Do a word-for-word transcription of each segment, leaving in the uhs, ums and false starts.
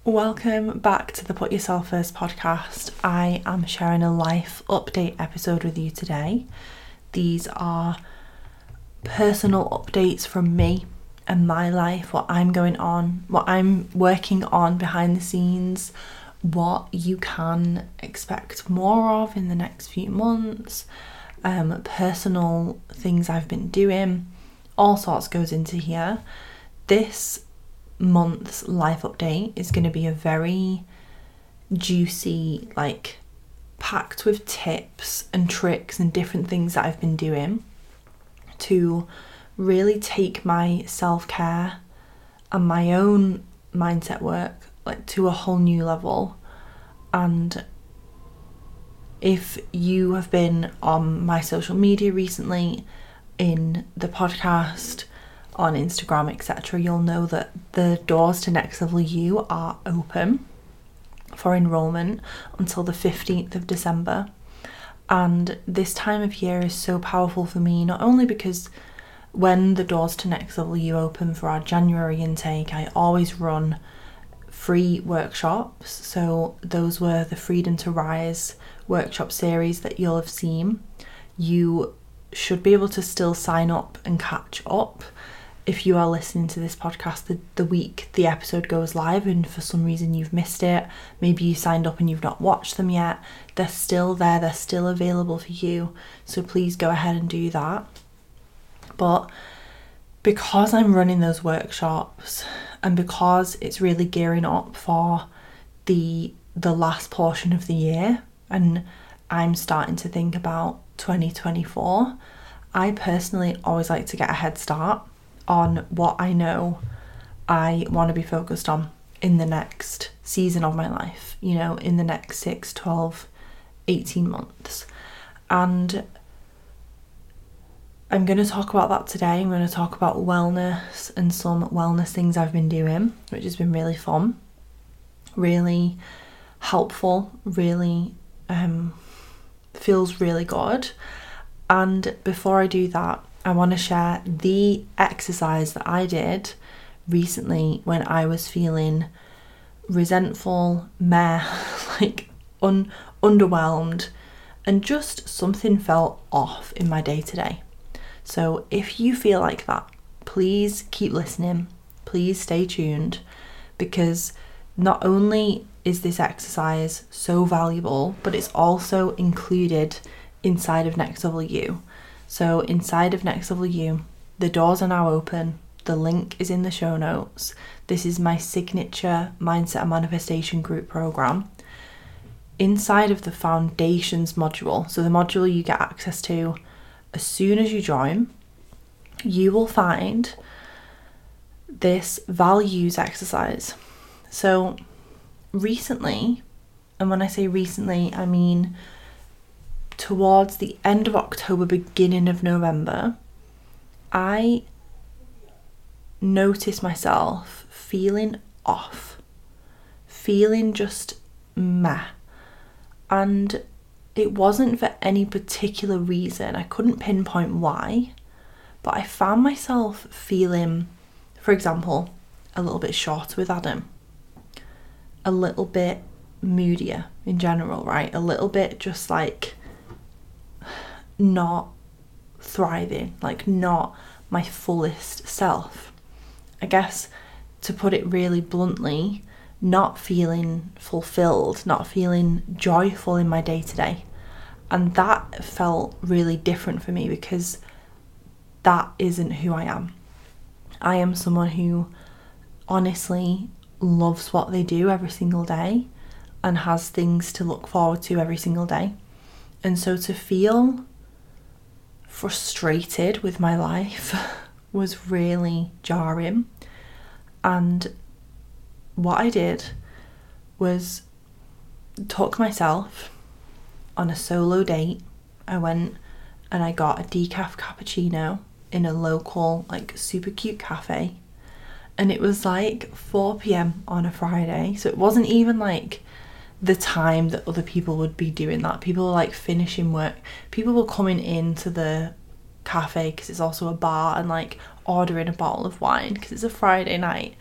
Welcome back to the Put Yourself First podcast. I am sharing a life update episode with you today. These are personal updates from me and my life, what I'm going on, what I'm working on behind the scenes, what you can expect more of in the next few months, um, personal things I've been doing, all sorts goes into here. This month's life update is going to be a very juicy, like packed with tips and tricks and different things that I've been doing to really take my self-care and my own mindset work like to a whole new level. And if you have been on my social media recently, in the podcast, on Instagram, et cetera, you'll know that the doors to Next Level You are open for enrolment until the fifteenth of December. And this time of year is so powerful for me, not only because when the doors to Next Level You open for our January intake, I always run free workshops. So those were the Freedom to Rise workshop series that you'll have seen. You should be able to still sign up and catch up. If you are listening to this podcast the, the week the episode goes live and for some reason you've missed it, maybe you signed up and you've not watched them yet, they're still there, they're still available for you. So please go ahead and do that. But because I'm running those workshops and because it's really gearing up for the the last portion of the year and I'm starting to think about twenty twenty-four, I personally always like to get a head start on what I know I want to be focused on in the next season of my life, you know, in the next six, twelve, eighteen months. And I'm going to talk about that today. I'm going to talk about wellness and some wellness things I've been doing, which has been really fun, really helpful, really um, feels really good. And before I do that, I want to share the exercise that I did recently when I was feeling resentful, meh, like un- underwhelmed, and just something felt off in my day to day. So if you feel like that, please keep listening, please stay tuned, because not only is this exercise so valuable, but it's also included inside of Next Level You. So inside of Next Level You, the doors are now open. The link is in the show notes. This is my signature Mindset and Manifestation group program. Inside of the Foundations module, so the module you get access to as soon as you join, you will find this values exercise. So recently, and when I say recently, I mean towards the end of October, beginning of November, I noticed myself feeling off, feeling just meh. And it wasn't for any particular reason. I couldn't pinpoint why, but I found myself feeling, for example, a little bit short with Adam, a little bit moodier in general, right? A little bit just like not thriving, like not my fullest self. I guess to put it really bluntly, not feeling fulfilled, not feeling joyful in my day to day. And that felt really different for me because that isn't who I am. I am someone who honestly loves what they do every single day and has things to look forward to every single day. And so to feel frustrated with my life was really jarring. And what I did was took myself on a solo date. I went and I got a decaf cappuccino in a local, like, super cute cafe. And it was like four p.m. on a Friday. So it wasn't even like the time that other people would be doing that. People were like finishing work. People were coming into the cafe because it's also a bar and like ordering a bottle of wine because it's a Friday night.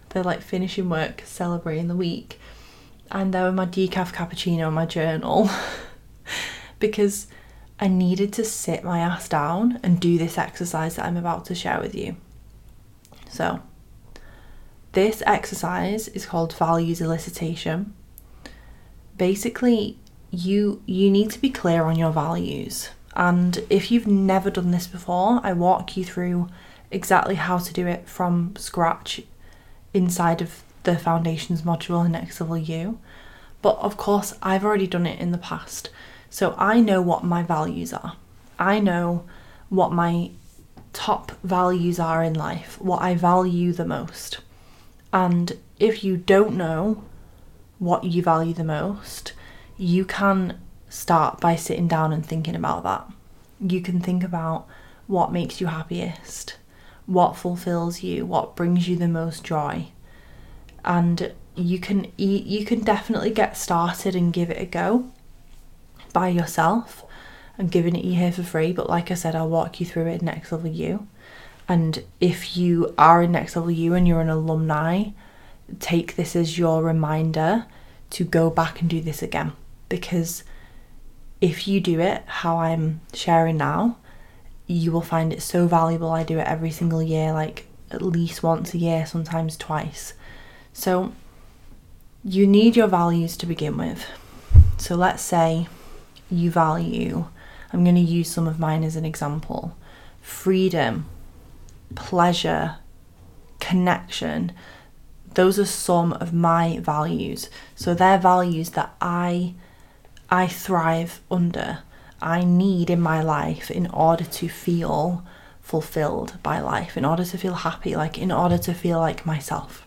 they're like finishing work, celebrating the week, and there with my decaf cappuccino and my journal because I needed to sit my ass down and do this exercise that I'm about to share with you. So this exercise is called values elicitation. Basically, you you need to be clear on your values. And if you've never done this before, I walk you through exactly how to do it from scratch inside of the Foundations module in Next Level You. But of course, I've already done it in the past. So I know what my values are. I know what my top values are in life, what I value the most. And if you don't know what you value the most, you can start by sitting down and thinking about that. You can think about what makes you happiest, what fulfills you, what brings you the most joy. And you can you can definitely get started and give it a go by yourself. I'm giving it you here for free, but like I said, I'll walk you through it in Next Level You. And if you are in Next Level You and you're an alumni, take this as your reminder to go back and do this again. Because if you do it how I'm sharing now, you will find it so valuable. I do it every single year, like at least once a year, sometimes twice. So you need your values to begin with. So let's say you value, I'm going to use some of mine as an example, freedom, pleasure, connection. Those are some of my values. So they're values that I I thrive under, I need in my life in order to feel fulfilled by life, in order to feel happy, like in order to feel like myself.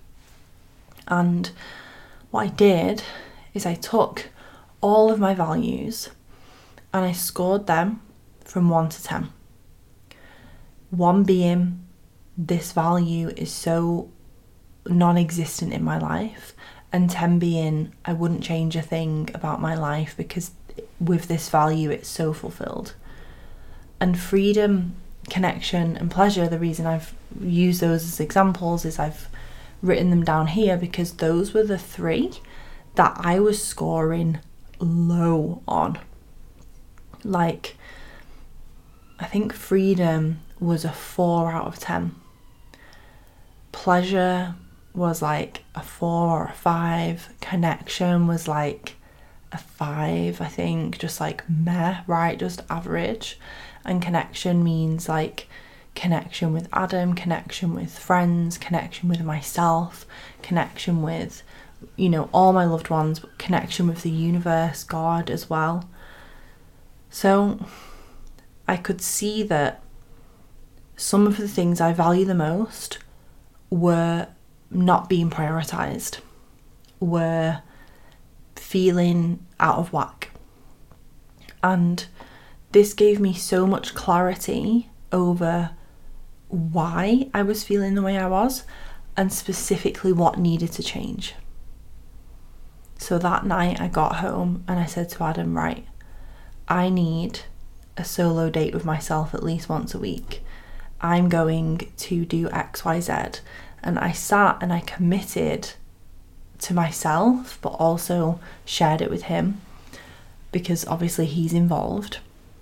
And what I did is I took all of my values and I scored them from one to ten. One being, this value is so non-existent in my life, and ten being, I wouldn't change a thing about my life because with this value it's so fulfilled. And freedom, connection and pleasure, the reason I've used those as examples is I've written them down here because those were the three that I was scoring low on. Like, I think freedom was a four out of ten. Pleasure was like a four or a five. Connection was like a five, I think, just like meh, right? Just average. And connection means like connection with Adam, connection with friends, connection with myself, connection with, you know, all my loved ones, but connection with the universe, God as well. So I could see that some of the things I value the most were not being prioritized, were feeling out of whack. And this gave me so much clarity over why I was feeling the way I was and specifically what needed to change. So that night I got home and I said to Adam, right, I need a solo date with myself at least once a week. I'm going to do X, Y, Z. And I sat and I committed to myself, but also shared it with him because obviously he's involved,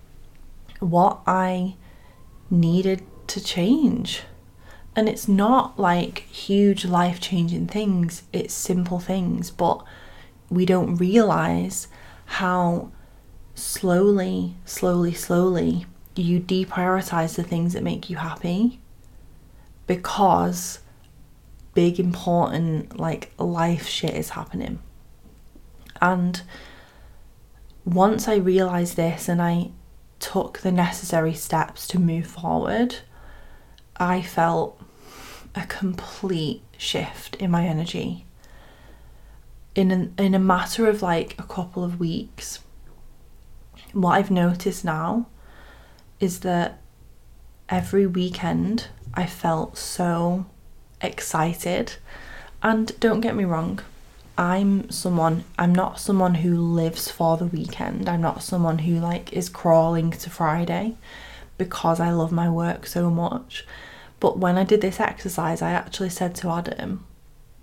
what I needed to change. And it's not like huge life-changing things, it's simple things, but we don't realize how slowly, slowly, slowly you deprioritize the things that make you happy because big, important, like life shit is happening. And once I realized this and I took the necessary steps to move forward, I felt a complete shift in my energy. In a, in a matter of like a couple of weeks, what I've noticed now is that every weekend I felt so excited. And don't get me wrong, I'm someone, I'm not someone who lives for the weekend. I'm not someone who like is crawling to Friday because I love my work so much. But when I did this exercise, I actually said to Adam,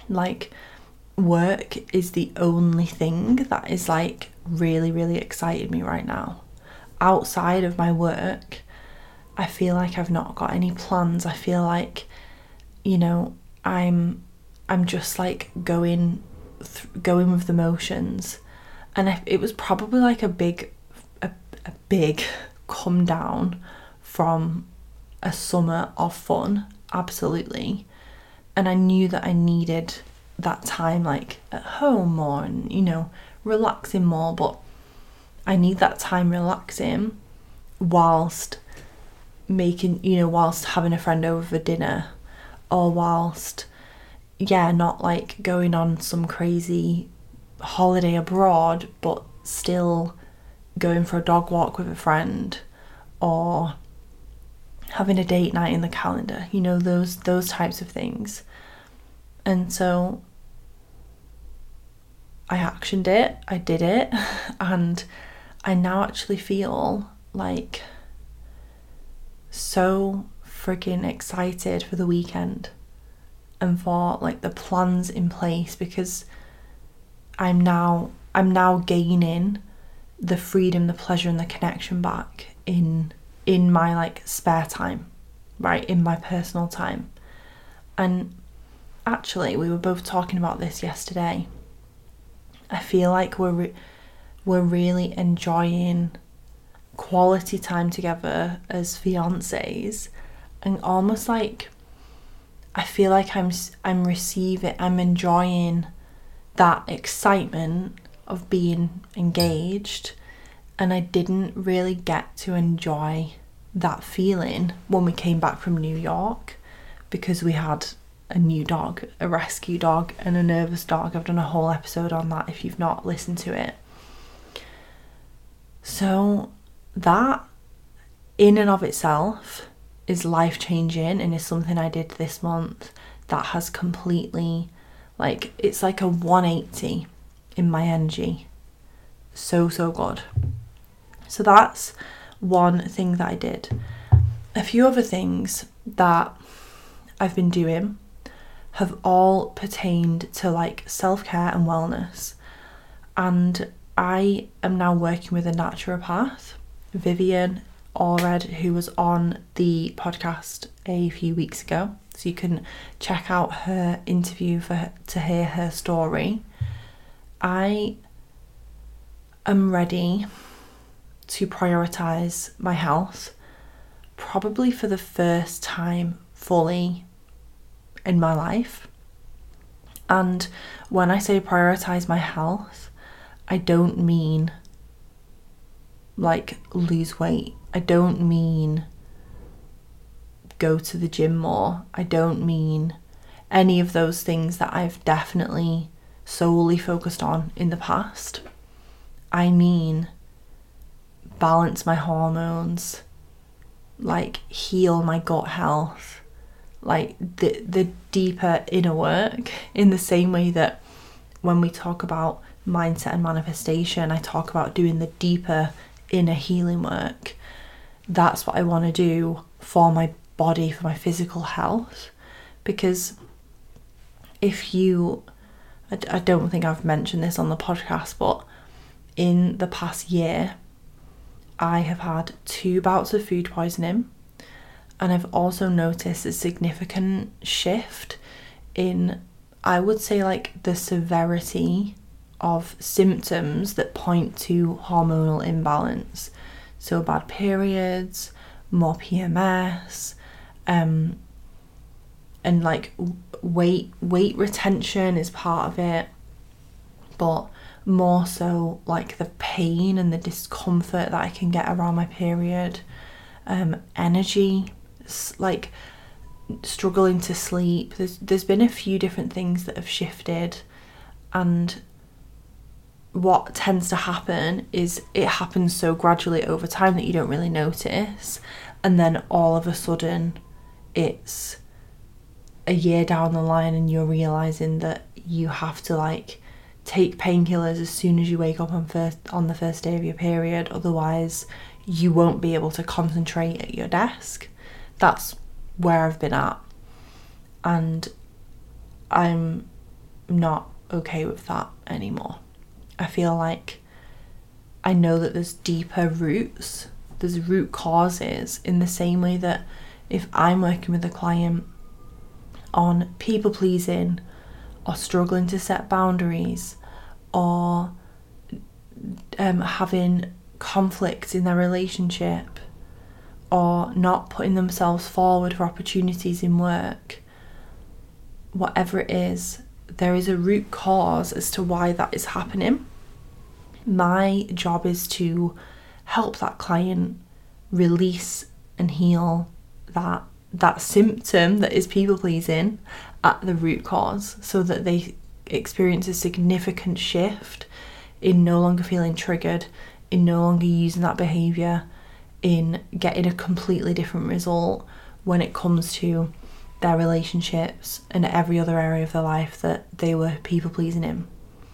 Like, work is the only thing that is like really, really excited me right now. Outside of my work, I feel like I've not got any plans. I feel like, you know, I'm I'm just like going th- going with the motions. And I, it was probably like a big a, a big come down from a summer of fun, absolutely. And I knew that I needed that time like at home more and, you know, relaxing more, but I need that time relaxing whilst making, you know, whilst having a friend over for dinner, or whilst, yeah, not like going on some crazy holiday abroad, but still going for a dog walk with a friend, or having a date night in the calendar, you know, those those types of things. And so I actioned it, I did it, and I now actually feel like so freaking excited for the weekend and for like the plans in place, because I'm now I'm now gaining the freedom, the pleasure and the connection back in in my like spare time, right, in my personal time. And actually, we were both talking about this yesterday. I feel like we're re- we're really enjoying quality time together as fiancés, and almost like I feel like I'm I'm receiving, I'm enjoying that excitement of being engaged, and I didn't really get to enjoy that feeling when we came back from New York, because we had a new dog, a rescue dog and a nervous dog. I've done a whole episode on that if you've not listened to it. So that in and of itself is life-changing, and is something I did this month that has completely, like, it's like a one eighty in my energy. So, so good. So that's one thing that I did. A few other things that I've been doing have all pertained to like self-care and wellness. And I am now working with a naturopath, Vivian Allred, who was on the podcast a few weeks ago. So you can check out her interview for her, to hear her story. I am ready to prioritise my health, probably for the first time fully in my life. And when I say prioritise my health, I don't mean like lose weight. I don't mean go to the gym more. I don't mean any of those things that I've definitely solely focused on in the past. I mean balance my hormones, like heal my gut health, like the the deeper inner work, in the same way that when we talk about mindset and manifestation, I talk about doing the deeper inner healing work. That's what I want to do for my body, for my physical health. Because if you, I, I don't think I've mentioned this on the podcast, but in the past year, I have had two bouts of food poisoning, and I've also noticed a significant shift in, I would say, like the severity of symptoms that point to hormonal imbalance. So bad periods, more P M S, um, and like weight weight retention is part of it, but more so like the pain and the discomfort that I can get around my period, um, energy, like struggling to sleep. There's there's been a few different things that have shifted, and what tends to happen is it happens so gradually over time that you don't really notice, and then all of a sudden it's a year down the line and you're realizing that you have to like take painkillers as soon as you wake up on first on the first day of your period, otherwise you won't be able to concentrate at your desk. That's where I've been at, and I'm not okay with that anymore. I feel like I know that there's deeper roots, there's root causes, in the same way that if I'm working with a client on people pleasing or struggling to set boundaries or um, having conflicts in their relationship or not putting themselves forward for opportunities in work, whatever it is, there is a root cause as to why that is happening. My job is to help that client release and heal that that symptom that is people pleasing at the root cause, so that they experience a significant shift in no longer feeling triggered, in no longer using that behaviour, in getting a completely different result when it comes to their relationships and every other area of their life that they were people pleasing in.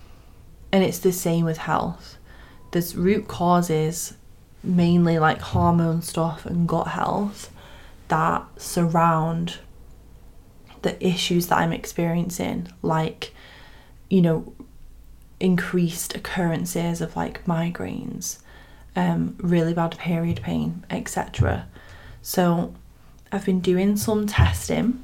And it's the same with health. There's root causes, mainly like hormone stuff and gut health, that surround the issues that I'm experiencing, like, you know, increased occurrences of like migraines, um, really bad period pain, et cetera. So I've been doing some testing.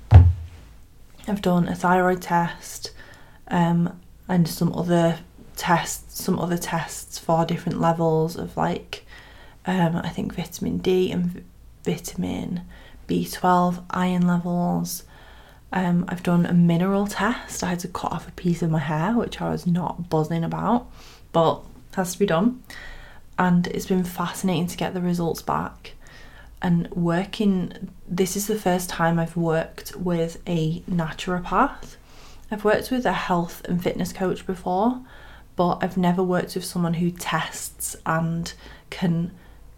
I've done a thyroid test, um, and some other tests, some other tests for different levels of like, um, I think vitamin D and v- vitamin B twelve, iron levels. Um, I've done a mineral test. I had to cut off a piece of my hair, which I was not buzzing about, but has to be done. And it's been fascinating to get the results back. And working, this is the first time I've worked with a naturopath. I've worked with a health and fitness coach before, but I've never worked with someone who tests and can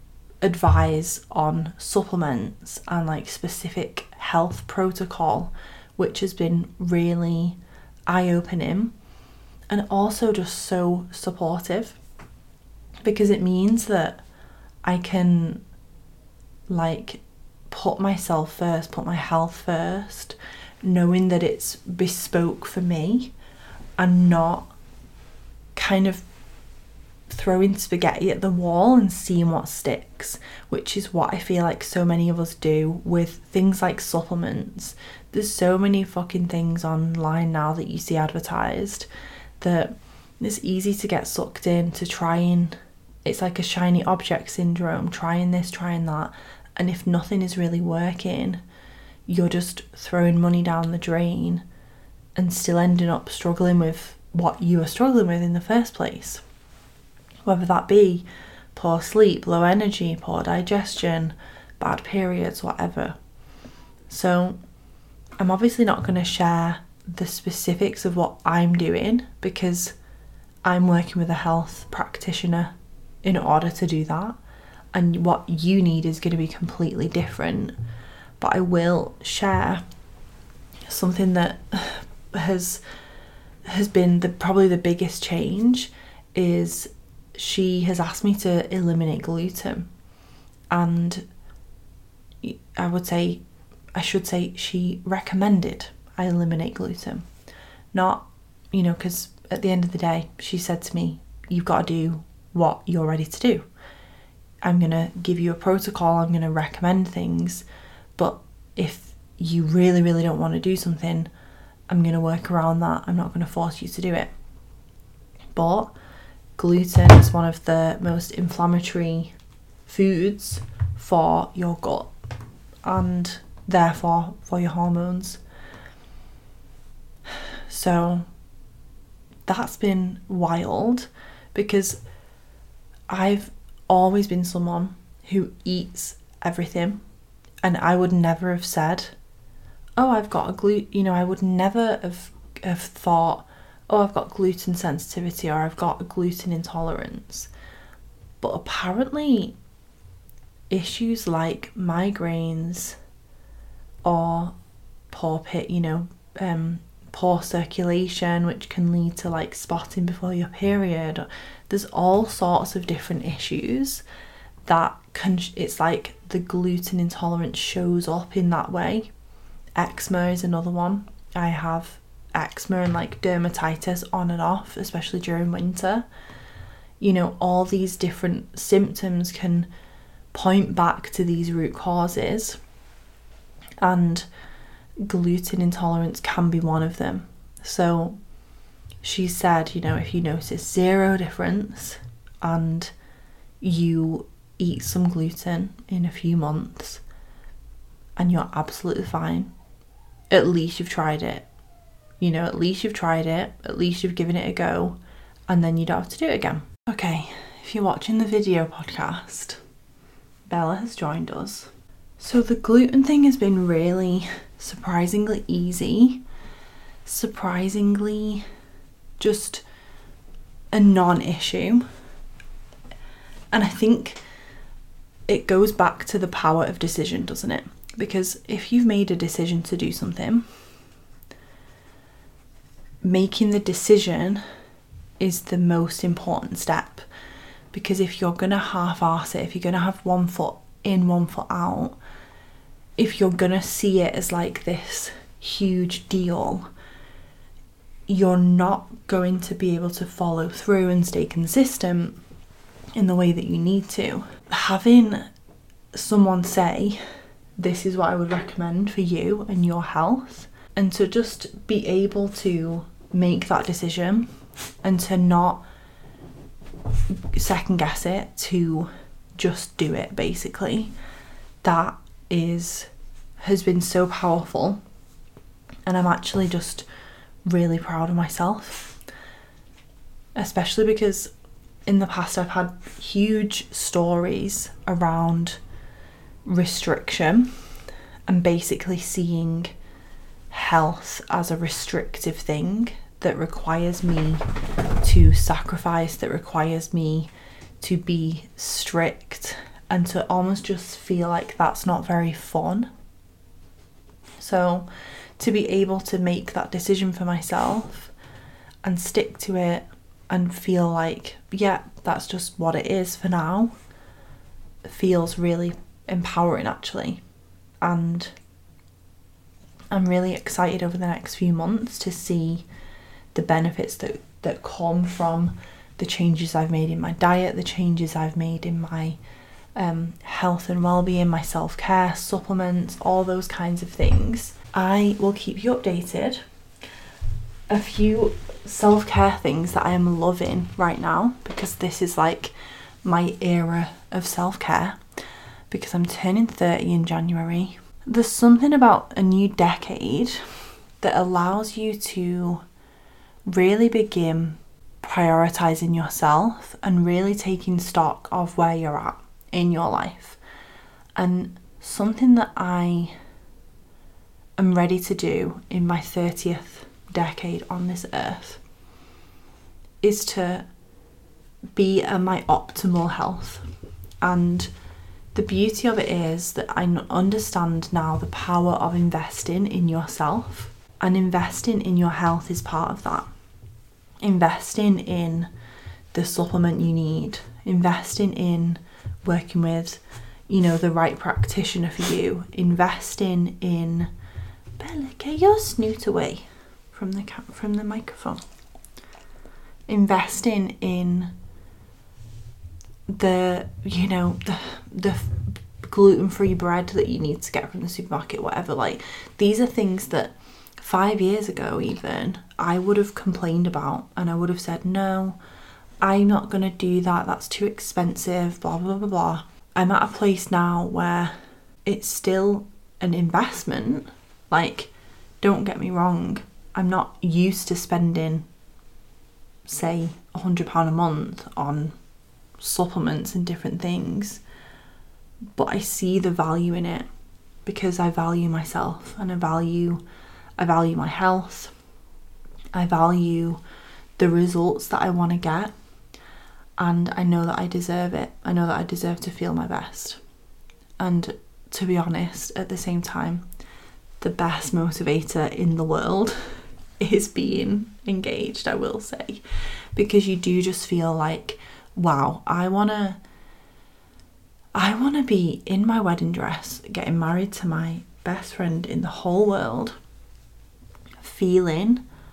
advise on supplements and like specific health protocol, which has been really eye-opening and also just so supportive, because it means that I can like put myself first, put my health first, knowing that it's bespoke for me and not kind of throwing spaghetti at the wall and seeing what sticks, which is what I feel like so many of us do with things like supplements. There's so many fucking things online now that you see advertised that it's easy to get sucked in to trying. It's like a shiny object syndrome, trying this, trying that, and if nothing is really working, you're just throwing money down the drain and still ending up struggling with what you were struggling with in the first place. Whether that be poor sleep, low energy, poor digestion, bad periods, whatever. So I'm obviously not going to share the specifics of what I'm doing because I'm working with a health practitioner in order to do that, and what you need is going to be completely different. But I will share something that has has been the probably the biggest change. Is she has asked me to eliminate gluten, and I would say I should say she recommended I eliminate gluten. Not, you know, because at the end of the day, she said to me, you've got to do what you're ready to do. I'm going to give you a protocol, I'm going to recommend things, but if you really, really don't want to do something, I'm going to work around that. I'm not going to force you to do it. But gluten is one of the most inflammatory foods for your gut and therefore for your hormones. So that's been wild, because I've always been someone who eats everything, and I would never have said, oh, I've got a gluten, you know, I would never have, have thought, oh, I've got gluten sensitivity or I've got a gluten intolerance. But apparently issues like migraines or poor pit, you know, um, poor circulation, which can lead to like spotting before your period. There's all sorts of different issues that can, it's like the gluten intolerance shows up in that way. Eczema is another one. I have eczema and like dermatitis on and off, especially during winter. You know, all these different symptoms can point back to these root causes, and gluten intolerance can be one of them. So she said, you know, if you notice zero difference and you eat some gluten in a few months and you're absolutely fine, at least you've tried it. You know, at least you've tried it, at least you've given it a go, and then you don't have to do it again. Okay, if you're watching the video podcast, Bella has joined us. So the gluten thing has been really surprisingly easy, surprisingly just a non-issue. And I think it goes back to the power of decision, doesn't it? Because if you've made a decision to do something, making the decision is the most important step. Because if you're going to half-arse it, if you're going to have one foot in, one foot out, if you're going to see it as like this huge deal, you're not going to be able to follow through and stay consistent in the way that you need to. Having someone say, this is what I would recommend for you and your health, and to just be able to make that decision and to not second guess it, to just do it, basically, that is has been so powerful. And I'm actually just really proud of myself, especially because in the past I've had huge stories around restriction and basically seeing health as a restrictive thing that requires me to sacrifice, that requires me to be strict, and to almost just feel like that's not very fun. So to be able to make that decision for myself and stick to it and feel like, yeah, that's just what it is for now, feels really empowering, actually. And I'm really excited over the next few months to see the benefits that, that come from the changes I've made in my diet, the changes I've made in my um, health and well-being, my self-care, supplements, all those kinds of things. I will keep you updated. A few self-care things that I am loving right now, because this is like my era of self-care, because I'm turning thirty in January. There's something about a new decade that allows you to really begin prioritizing yourself and really taking stock of where you're at in your life. And something that I am ready to do in my thirtieth decade on this earth is to be at my optimal health. And the beauty of it is that I understand now the power of investing in yourself, and investing in your health is part of that. Investing in the supplement you need, investing in working with, you know, the right practitioner for you, investing in, Bella, get your snoot away from the ca- from the microphone. Investing in the, you know, the the gluten-free bread that you need to get from the supermarket, whatever. Like, these are things that five years ago even I would have complained about, and I would have said, no, I'm not gonna do that, that's too expensive, blah blah blah blah. I'm at a place now where it's still an investment. Like, don't get me wrong, I'm not used to spending, say, a hundred pound a month on supplements and different things, but I see the value in it because I value myself, and I value I value my health. I value the results that I want to get, and I know that I deserve it. I know that I deserve to feel my best. And to be honest, at the same time, the best motivator in the world is being engaged, I will say, because you do just feel like, wow, I want to I want to be in my wedding dress, getting married to my best friend in the whole world, feeling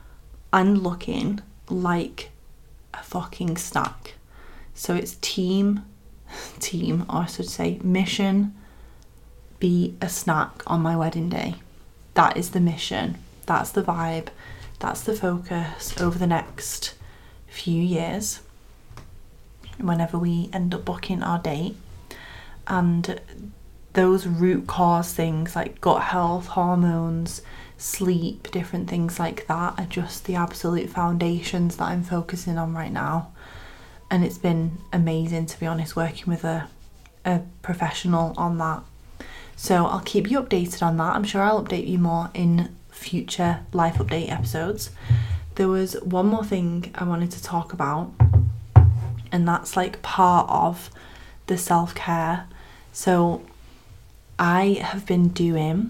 and looking like a fucking snack. So it's team, team, or I should say mission, be a snack on my wedding day. That is the mission. That's the vibe. That's the focus over the next few years, whenever we end up booking our date. And those root cause things like gut health, hormones, sleep, different things like that are just the absolute foundations that I'm focusing on right now. And it's been amazing, to be honest, working with a, a professional on that. So I'll keep you updated on that. I'm sure I'll update you more in future life update episodes. There was one more thing I wanted to talk about, and that's like part of the self-care. So I have been doing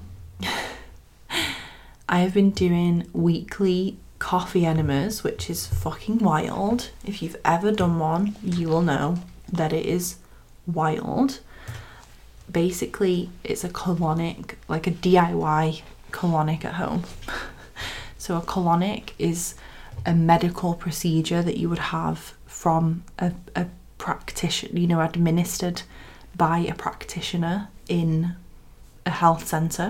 I have been doing weekly coffee enemas, which is fucking wild. If you've ever done one, you will know that it is wild. Basically, it's a colonic, like a D I Y colonic at home. So a colonic is a medical procedure that you would have from a, a practitioner, you know, administered by a practitioner in a health centre.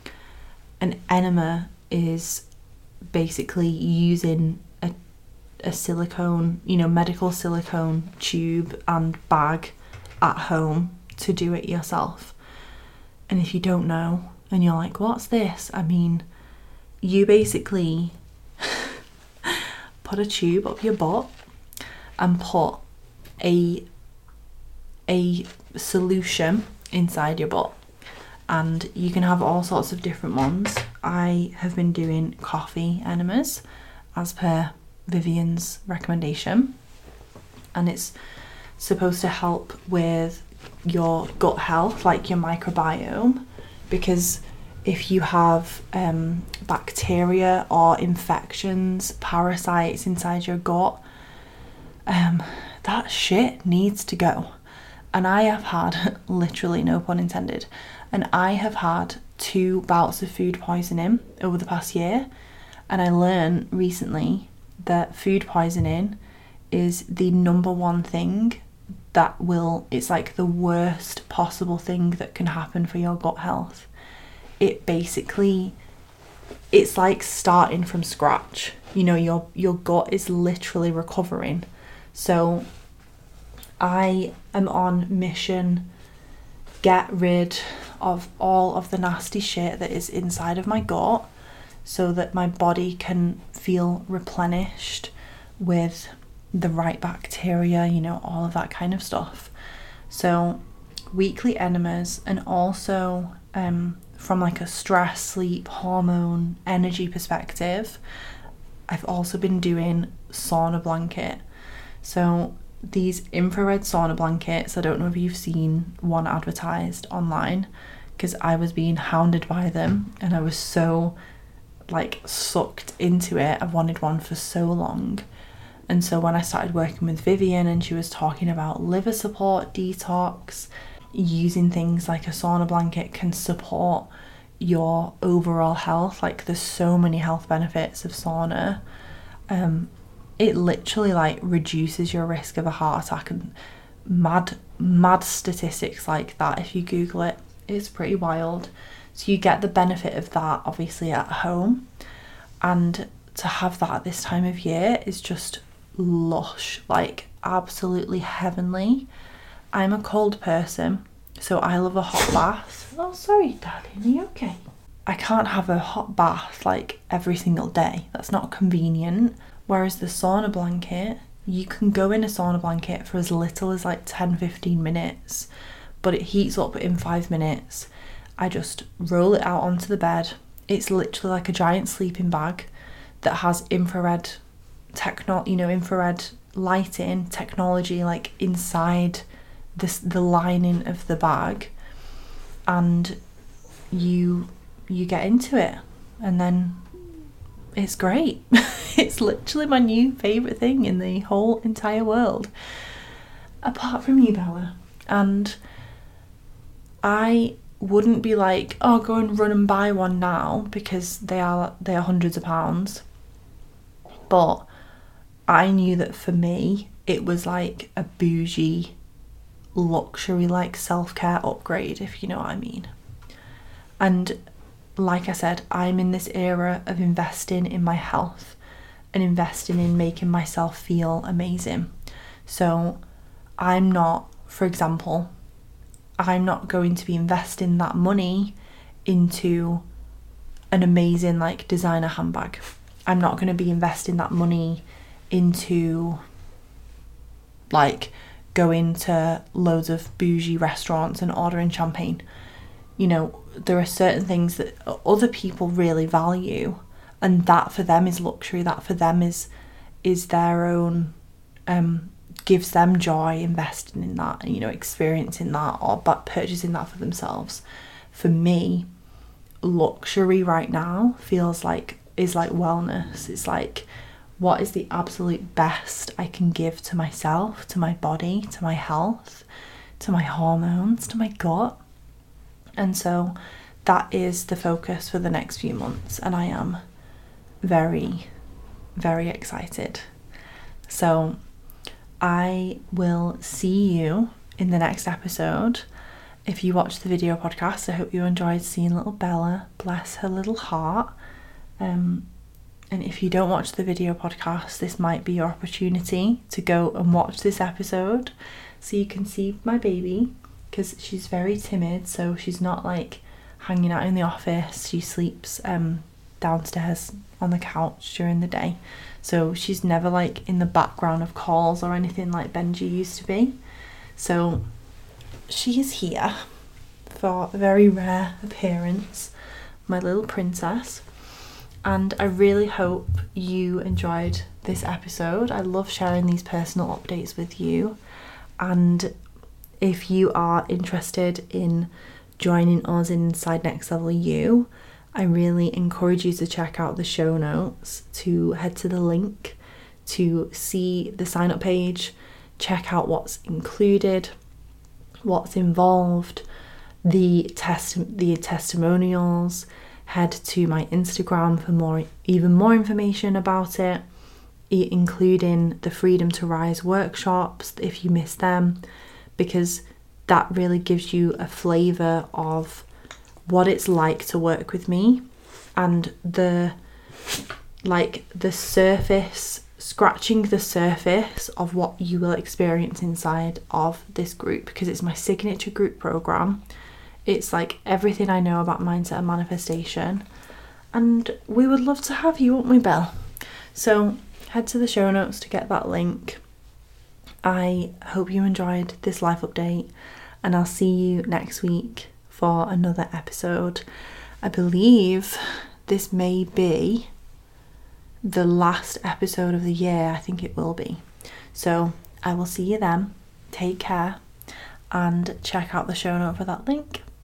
An enema is basically using a, a silicone, you know, medical silicone tube and bag at home to do it yourself. And if you don't know and you're like, what's this? I mean, you basically put a tube up your butt and put a a solution inside your butt, and you can have all sorts of different ones. I have been doing coffee enemas as per Vivian's recommendation, and it's supposed to help with your gut health, like your microbiome, because if you have um, bacteria or infections, parasites inside your gut, um, that shit needs to go. And I have had, literally no pun intended, and I have had two bouts of food poisoning over the past year. And I learned recently that food poisoning is the number one thing that will, it's like the worst possible thing that can happen for your gut health. It basically, it's like starting from scratch. You know, your your gut is literally recovering. So I am on mission, get rid of all of the nasty shit that is inside of my gut so that my body can feel replenished with the right bacteria, you know, all of that kind of stuff. So weekly enemas, and also um, from like a stress, sleep, hormone, energy perspective, I've also been doing sauna blanket. So these infrared sauna blankets, I don't know if you've seen one advertised online, because I was being hounded by them and I was so like sucked into it. I've wanted one for so long. And so when I started working with Vivian and she was talking about liver support, detox, using things like a sauna blanket can support your overall health. Like there's so many health benefits of sauna. Um, it literally like reduces your risk of a heart attack, and mad, mad statistics like that. If you Google it, it's pretty wild. So you get the benefit of that obviously at home, and to have that at this time of year is just lush, like absolutely heavenly. I'm a cold person, so I love a hot bath. Oh, sorry, darling, are you okay? I can't have a hot bath like every single day. That's not convenient. Whereas the sauna blanket, you can go in a sauna blanket for as little as like ten to fifteen minutes, but it heats up in five minutes. I just roll it out onto the bed. It's literally like a giant sleeping bag that has infrared techno, you know, infrared lighting technology like inside this the lining of the bag, and you you get into it, and then it's great. It's literally my new favourite thing in the whole entire world, apart from you, Bella. And I wouldn't be like, oh, go and run and buy one now, because they are they are hundreds of pounds. But I knew that for me, it was like a bougie, luxury, like self-care upgrade, if you know what I mean. And like I said, I'm in this era of investing in my health and investing in making myself feel amazing. So I'm not, for example, I'm not going to be investing that money into an amazing like designer handbag. I'm not going to be investing that money into like going to loads of bougie restaurants and ordering champagne. You know, there are certain things that other people really value, and that for them is luxury. That for them is is their own, um, gives them joy investing in that, you know, experiencing that, or but purchasing that for themselves. For me, luxury right now feels like is like wellness. It's like, what is the absolute best I can give to myself, to my body, to my health, to my hormones, to my gut. And so that is the focus for the next few months, and I am very, very excited. So I will see you in the next episode. If you watched the video podcast, I hope you enjoyed seeing little Bella, bless her little heart. Um, and if you don't watch the video podcast, this might be your opportunity to go and watch this episode so you can see my baby, because she's very timid, so she's not like hanging out in the office. She sleeps um, downstairs on the couch during the day, so she's never like in the background of calls or anything like Benji used to be. So she is here for a very rare appearance, my little princess. And I really hope you enjoyed this episode. I love sharing these personal updates with you. And if you are interested in joining us in Inside Next Level You, I really encourage you to check out the show notes, to head to the link to see the sign up page, check out what's included, what's involved, the test the testimonials. Head to my Instagram for more, even more information about it, including the Freedom to Rise workshops if you miss them, because that really gives you a flavour of what it's like to work with me, and the like the surface, scratching the surface of what you will experience inside of this group, because it's my signature group program. It's like everything I know about mindset and manifestation, and we would love to have you, won't we, Belle? So head to the show notes to get that link. I hope you enjoyed this life update, and I'll see you next week for another episode. I believe this may be the last episode of the year. I think it will be. So I will see you then. Take care, and check out the show note for that link.